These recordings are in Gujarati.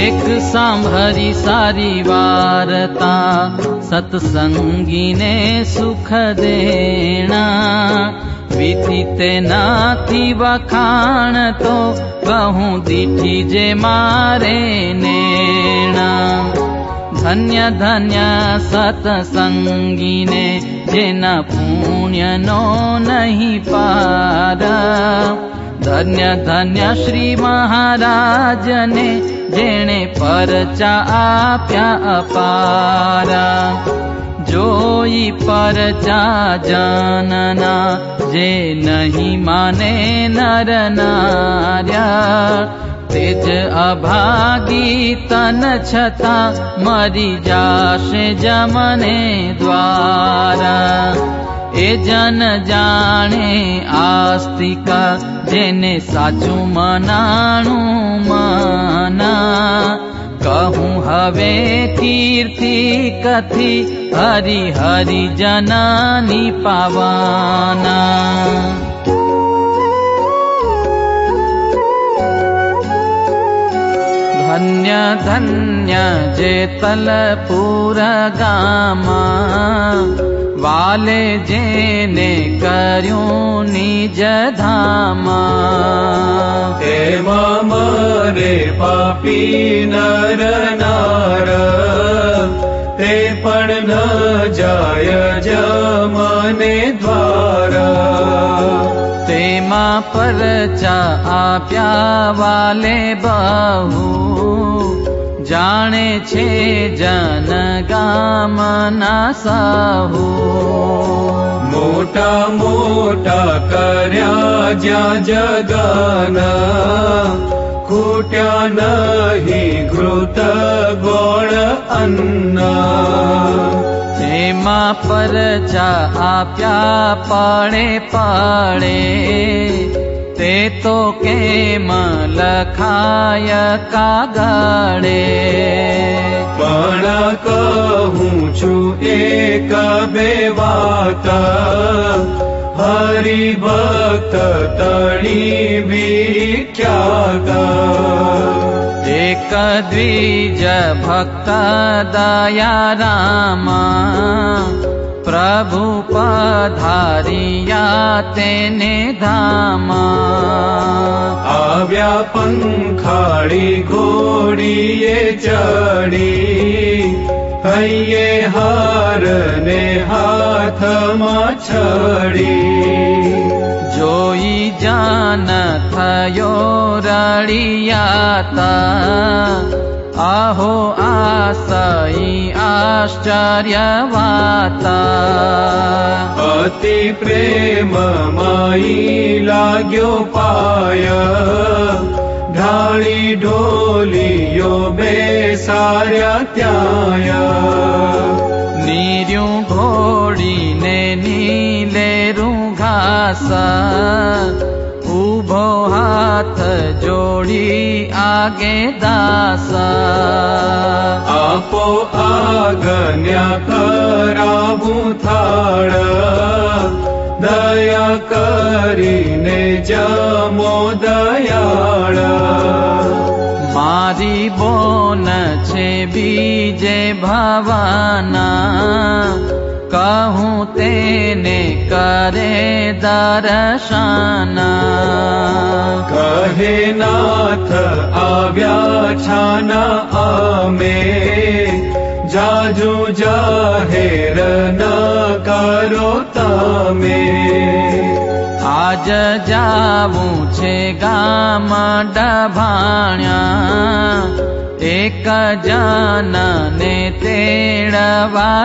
એક સાંભળી સારી વાર્તા, સત્સંગીને સુખ દેણા. વિધિ તેનાથી વખાણ તો કહું દીઠી જે મારે નેણા. ધન્ય ધન્ય સત્સંગીને જેના પુણ્યનો નહીં પાર. ધન્ય ધન્ય શ્રી મહારાજને જેણે પરચા આપ્યા અપારા. જોઈ પરચા જનના જે નહીં માને નર નાર્યા. તેજ અભાગી તન છતાં મરી જાશે જમને દ્વારા. એ જન જાણે આસ્તિકા જેને સાચું મનાણું માના. કહું હવે કીર્તિ કથી હરિ હરિ જનાની પાવાના. ધન્ય ધન્ય જેતલપુર ગામા. વાલે જેને કર્યું નિજ ધામા. એમાં મરે પાપી નર નાર, તે પણ ન જાય જમને દ્વારા. તેમાં પરચા આપ્યા વાલે બહુ, જાણે છે જન ગામના સહુ. મોટા મોટા કર્યા જ્યાં જગના, ખૂટ્યા નહીં ઘૃત ગોળ અન્ન. તેમાં પરચા આપ્યા પડે પડે, તે તો કેમ લખાય કાગળે. પણ કહું છું એક બે વાત, હરિભક્ત તણી વિખ્યાત. એક દ્વિજ ભક્ત દયારામા, પ્રભુ પધારિયા તેને ધામા. આવ્યા પંખાળી ઘોડીએ ચડી, હૈયે હાર ને હાથમાં છડી. જોઈ જાન થયો રળિયાતા, આહો આસઈ આશ્ચર્ય વાતા. અતિ પ્રેમમયી લાગ્યો પાય, ઢાળી ઢોલીઓ બેસાર્યા ત્યાંય. નીર્યું ઘોડીને નીલેરું ઘાસ, ઉભો હાથ જોડી આગે દાસ. આપો આજ્ઞા કરાવું થાળ, દયા કરીને જમો દયાળ. મારી બોન છે બીજે ભવાના, કહું તેને કરે દર્શના. કહે નાથ આવ્યા છાના અમે, જાજુ જાહેર ન કરો તમે. આજ જાવું છે ગામ ડભાણ્યા, એક જનને તેડવા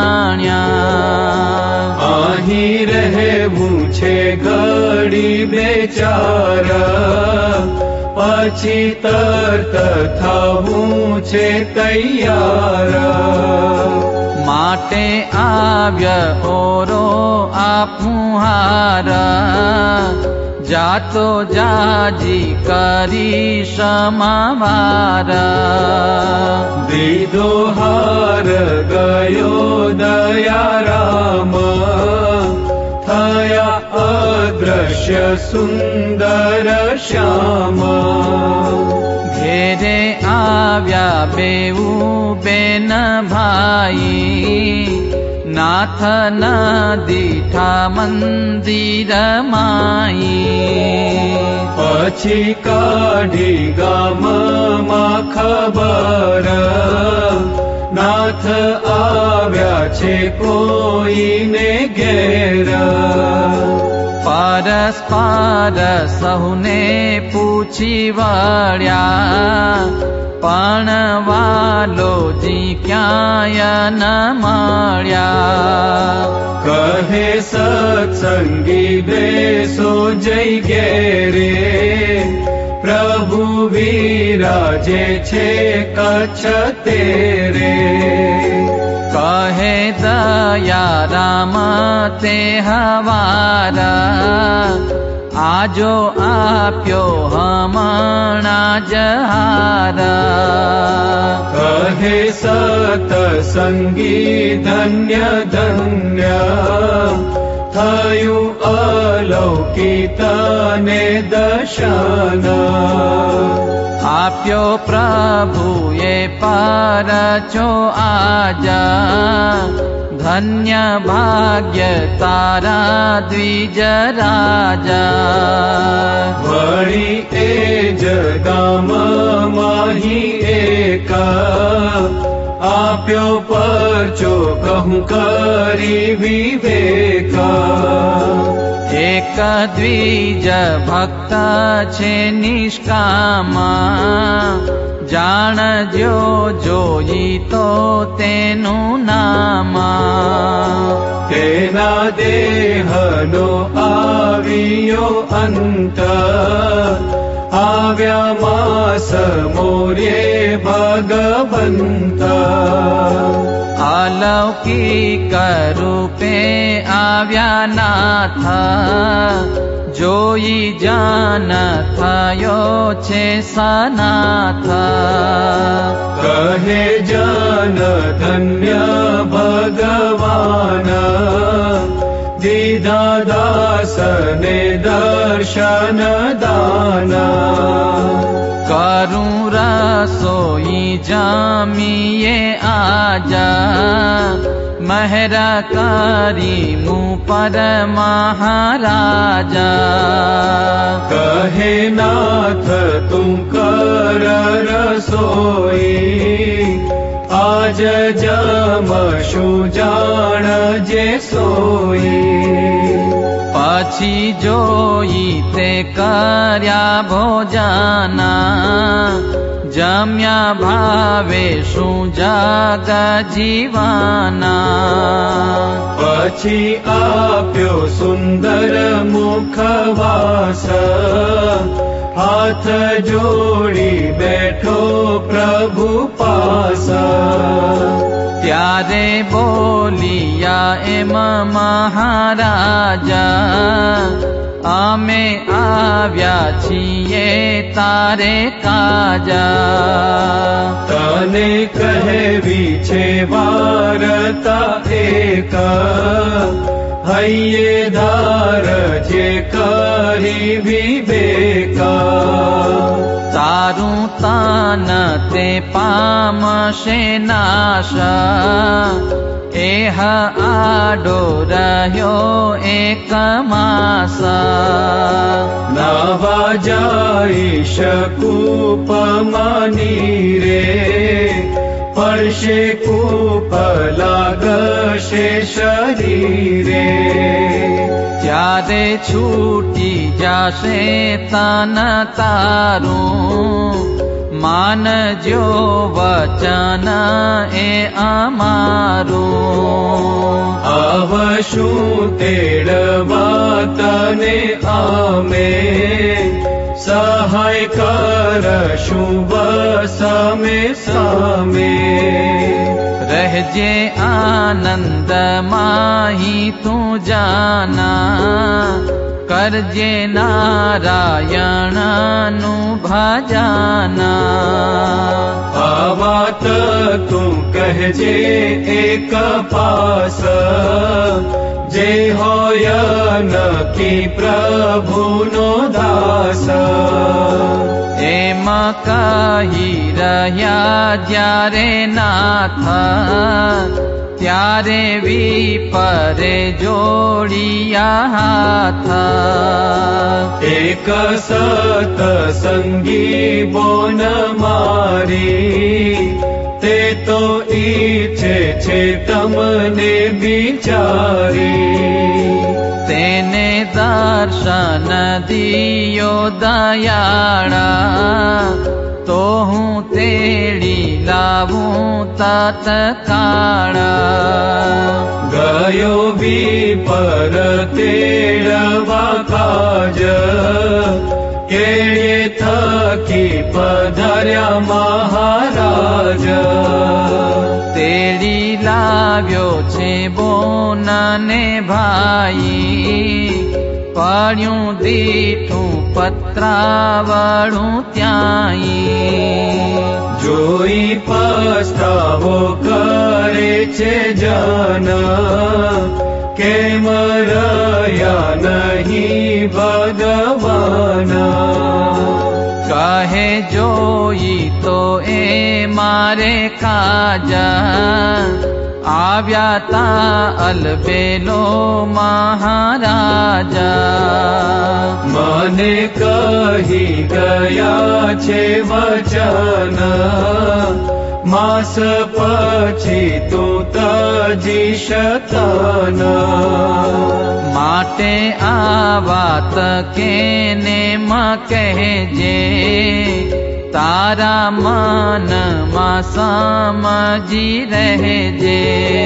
જાણ્યા. અહીં રહેવું છે ઘડી બેચારા, પછી તરત થવું છે તૈયાર. માટે આવ્ય ઓરો આપુહારા, જાતો જાજી કરી સમાવારા. દીધો હાર ગયો દયારામ, થયા અદ્રશ્ય સુંદર શ્યામ. ઘેરે આવ્યા બેઉ બેન ભાઈ, નાથ ન દીઠા મંદિર માઈ. પછી કાઢી ગામમાં ખબર, નાથ આવ્યા છે કોઈને ઘેર. પરસ્પર સહુને પૂછી વળ્યા, પણ વાલોજી ક્યાંય ન મળ્યા. કહે સત્સંગી બેસો જઈ ઘેરે, પ્રભુ વિરાજે છે કચ્છ તેરે. કહે દયારામ તે હવારા, આજો આપ્યો હમણાં જહારા. કહે સતસંગી ધન્ય ધન્ય, થયું અલૌકિક ને દર્શન. આપ્યો પ્રભુએ પરચો આજા, ધન્ય ભાગ્ય તારા દ્વિજ રાજા. વળી એ જ ગામ માહી એકા, આપ્યો પરચો કહું કરી વિવેકા. એક દ્વિજ ભક્ત છે નિષ્કામા, જાણજો જોઈ તો તેનું નામ. તેના દેહનો આવ્યો અંત, આવ્યા માસ મોર્યે ભગવંત. અલૌકિક રૂપે આવ્યા નાથ, જોઈ જાન થયો છે સનાથ. કહે જન ધન્ય ભગવાન, દીધા દાસને દર્શન દાન. કરું રસોઈ જમીએ આજા, મહેર કરી મું પર મહારાજા. કહે નાથ તું કર રસોઈ, આજ જમશું જાણજે સોઈ. પછી જોઈ તે કર્યા ભોજના, જમ્યા ભાવે શું જગ જીવાના. પછી આપ્યો સુંદર મુખવાસ, હાથ જોડી બેઠો પ્રભુ પાસ. ત્યારે બોલિયા એમ મહારાજા, અમે આવ્યા છીએ તારે કાજા. તને કહેવી છે વાર્તા એક, હૈયે ધાર જે કરી વિવેકા. તારું તાન તે પામશે નાશ, એહ આડો રહ્યો એક માસ. નાવા જાઈશ કૂપમાં નીરે, પડશે કૂપ લાગશે શરીરે. ત્યારે છૂટી જશે તન તારું, માનજો વચન એ અમારું. આવશું તેડવા તને અમે, સહાય કરશું બસમે સામે. રહેજે આનંદ માહી તું જાના, કરજે નારાયણનું ભજના. આ વાત તું કહેજે એક પાસ, જે હોય નક્કી પ્રભુનો દાસ. એમ એમ કહી રહ્યા જ્યારે નાથ, ત્યારે વિપરે જોડિયા હાથ. એક સતસંગી બોન મારી, તે તો ઈચ્છે છે તમને બિચારી. તેને દર્શન દિયો દયાળા, તો હું તેડી લાવું તત્કાળ. ગયો વિપર તેડવા કાજ, કેળે થકી પધાર્યા મહારાજ. તેડી લાવ્યો છે બોનને ભાઈ, પડ્યું દીઠું પત્રાવળું ત્યાંય. જોઈ પસ્તાવો કરે છે જન, કેમ રહ્યા નહીં ભગવાન. કહે જોઈ તો એ મારે કાજા, આવ્યા તા અલબેલો મહારાજા. મને કહી ગયા છે વચન, માસ પછી તું તજી શતન. માટે આ વાત કેને કહેજે, તારા મનમાં સમજી રહેજે.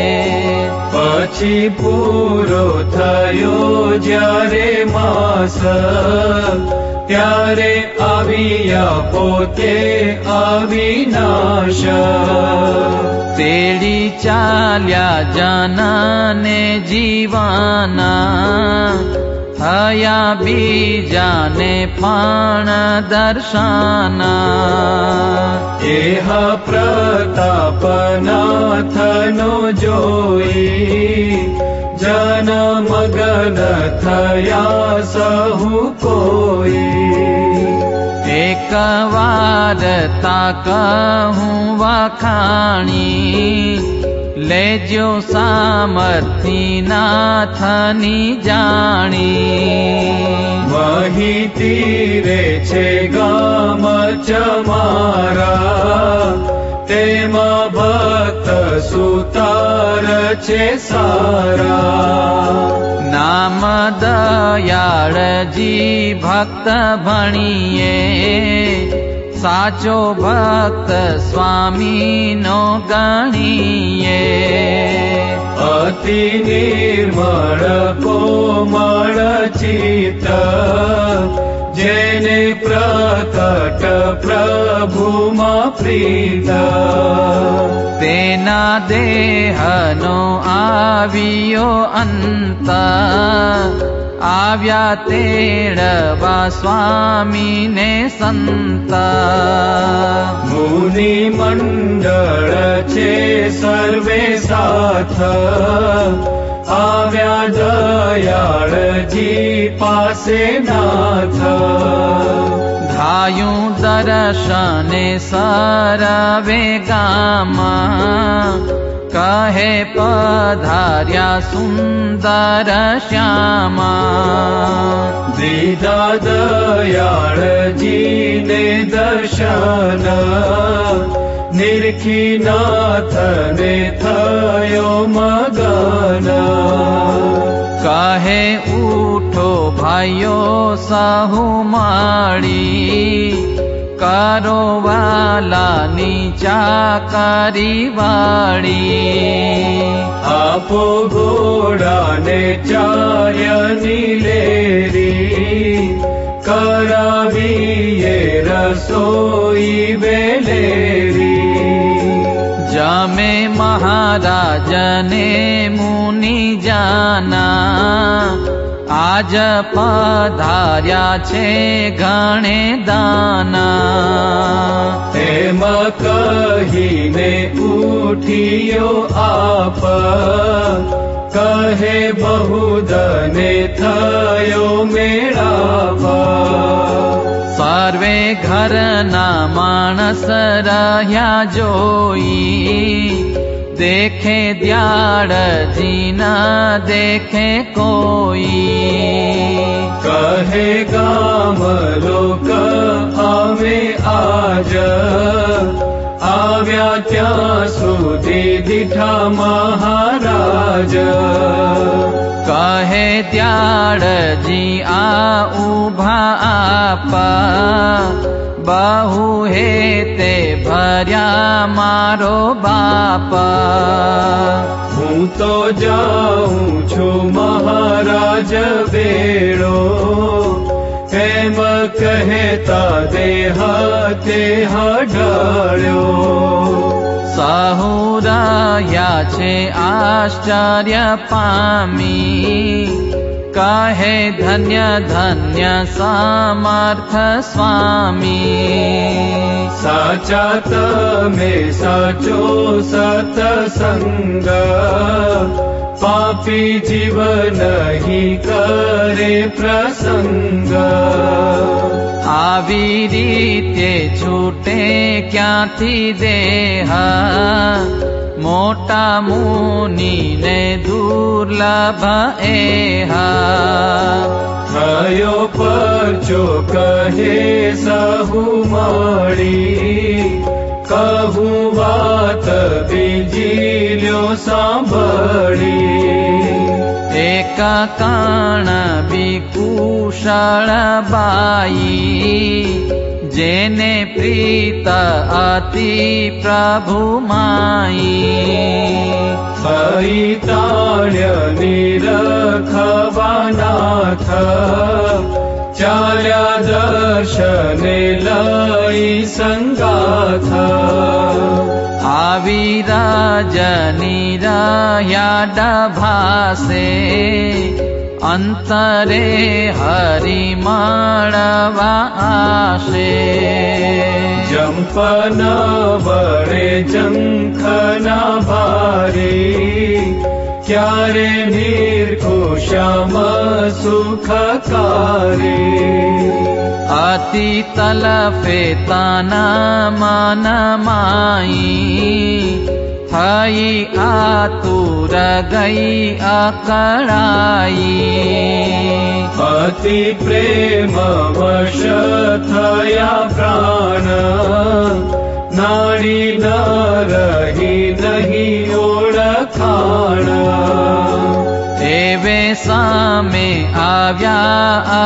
પછી પૂરો થયો જ્યારે માસ, ત્યારે આવ્યા પોતે અવિનાશ. તેડી ચાલ્યા જનને જીવાના, થયા બીજાને પણ દર્શાના. એહ પ્રતાપનાથનો જોઈ, જન મગન થયા સહુ કોઈ. એક વાર તા કહું વખાણી, લેજો સામર્થિ નાથની જાણી. માહિતી રે છે ગામ ચમારા, તેમાં ભક્ત સુતાર છે સારા. નામ દયાળજી ભક્ત ભણીએ, સાચો ભક્ત સ્વામીનો ગણીએ. અતિ નિર્મળ કોમળ ચિત્ત, જેને પ્રકટ પ્રભુમાં પ્રીત. તેના દેહનો આવ્યો અંત, આવ્યા તેડવા સ્વામીને સંત. મુનિ મંડળ છે સર્વે સાથ, આવ્યા દયાળજી પાસે નાથ. ધાયું દર્શને સરવે ગામાં, કહે પધાર્યા સુંદર શ્યામા. દીધા દયાળજીને દર્શન, નિરખી નાથને થયો મગન. કહે ઉઠો ભાઈઓ સહુ માળી, કરો વાલાની ચાકરી વાળી. આપો ઘોડાને ચાર્યની લેરી, કરાવીએ રસોઈ વેલેરી. જમે મહારાજને મુનિ જાના, આજ પધાર્યા છે ઘણે દાના. એમ કહીને ઉઠ્યો આપ, કહે બહુદને થયો મેળાપ. સર્વે ઘરના માણસ રહ્યા જોઈ, દેખે દયાળજી ના દેખે કોઈ. કહે ગામ લોક અમે આજ, આવ્યા ત્યાં સુધી દીઠા મહારાજ. કહે દયાળજી આ ઉભા આપા, બહુ હેતે ભર્યા મારો બાપા. હું તો જાઉં છું મહારાજ બેડો, એમ કહેતા દેહ તે હડાળ્યો. સહુરાયા છે આશ્ચર્ય પામી, કહે ધન્ય ધન્ય સમર્થ સ્વામી. સાચા તમે સાચો સતસંગ, પાપી જીવ નહીં કરે પ્રસંગ. આવી રીતે છૂટે ક્યાંથી દેહ, મોટા મુનિને દુર્લભ એહ. થયો પરચો કહે સહુ મળી, કહું વાત બીજી લ્યો સાંભળી. એક કાણ વિકુશળ બાઈ, જેને પ્રીત અતિ પ્રભુ માઈ. તાળ્ય નિરખવાનાથ, ચાલ્યા દર્શને લઈ સંગાથ. આવી રજની રહ્યા ડભાસે, અંતરે હરિ મળવા આશે. જંપન વડે જંખના ભારી, ક્યારે નિર્ખુશ્યામ સુખકારી. અતિ તલફે તાના મન માઈ, થઈ આતુર ગઈ અકળાઈ. અતિ પ્રેમ વશ થયા પ્રાણ, નાડી ન રહી નહીં ઓળખાણ. એવે સામે આવ્યા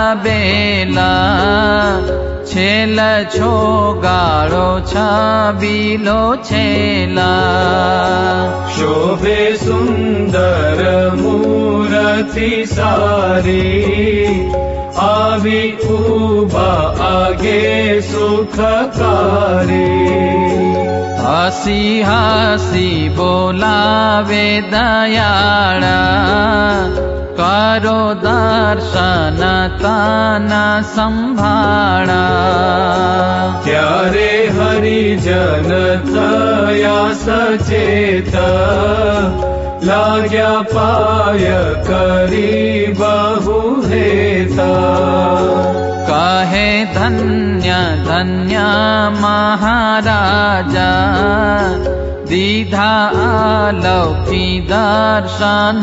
આલબેલા, છેલ છો ગાળો છબીલો છેલા. શોભે સુંદર મૂરતિ સારી, આવી ઉભા આગે સુખકારી. હસી હસી બોલાવે દયાળા, કરો દર્શન તાના સંભાળા. ત્યારે હરિજન થયા સચેત, લાગ્યા પાય કરી બહુ હેતા. કહે ધન્ય ધન્ય મહારાજા, દીધા અલૌકી દર્શન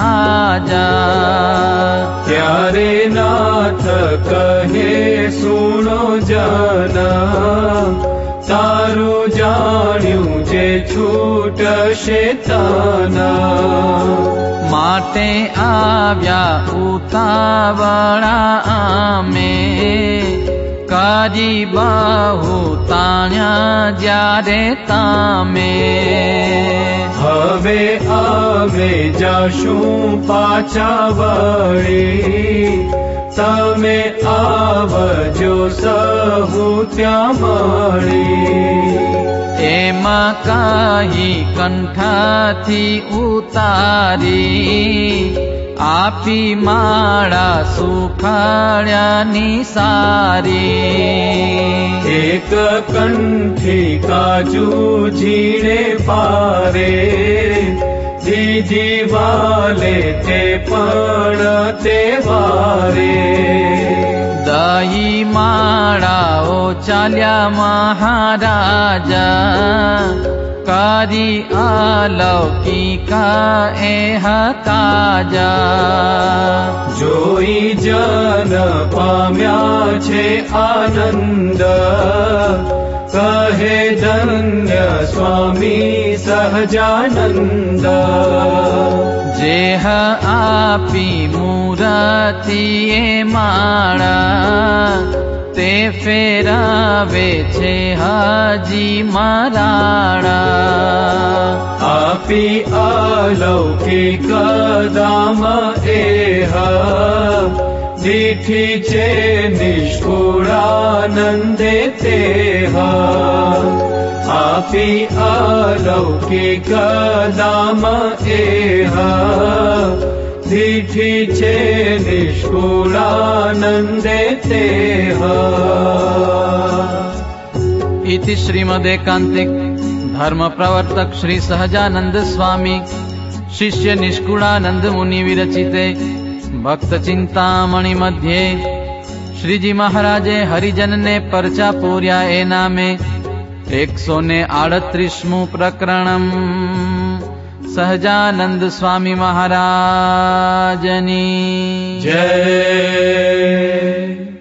આજા. ત્યારે નાથ કહે સુણો જના, તારું જાણ્યું જે છૂટશે તાના. માટે આવ્યા ઉતાવળા અમે, કરી બહુ તાણ્યા જ્યારે તમે. હવે અમે જાશું પાછા વળી, તમે આવજો સહુ ત્યાં મળી. એમ કહી કંઠથી ઉતારી, આપી માળા સુખાળ્યાની સારી. એક કંઠી કાજુ ઝીણે પારે, દીધી વાલે તે પણ તે વારે. દહી માળાઓ ચાલ્યા મહારાજા કરી અલૌકિકા એ હકાજા જોઈ જન પામ્યા છે આનંદ કહે ધન્ય સ્વામી સહજાનંદ જેહ આપી મૂરતિ એ માળા તે ફેરાવે છે હાજી મરાળા આપી અલૌકિક દામ એહ દીઠી છે નિષ્કુળાનંદે તેહ આપી અલૌકિક દામ એહ દીઠી છે નિષ્કુળાનંદે તેહ इति श्रीमदेकांतिक धर्म प्रवर्तक श्री सहजानंद स्वामी शिष्य निष्कुळानंद मुनि विरचिते भक्त चिंतामणि मध्ये श्रीजी महाराजे हरिजन ने परचा पूर्या ए नामे 138मुं प्रकरणम सहजानंद स्वामी महाराजनी जय।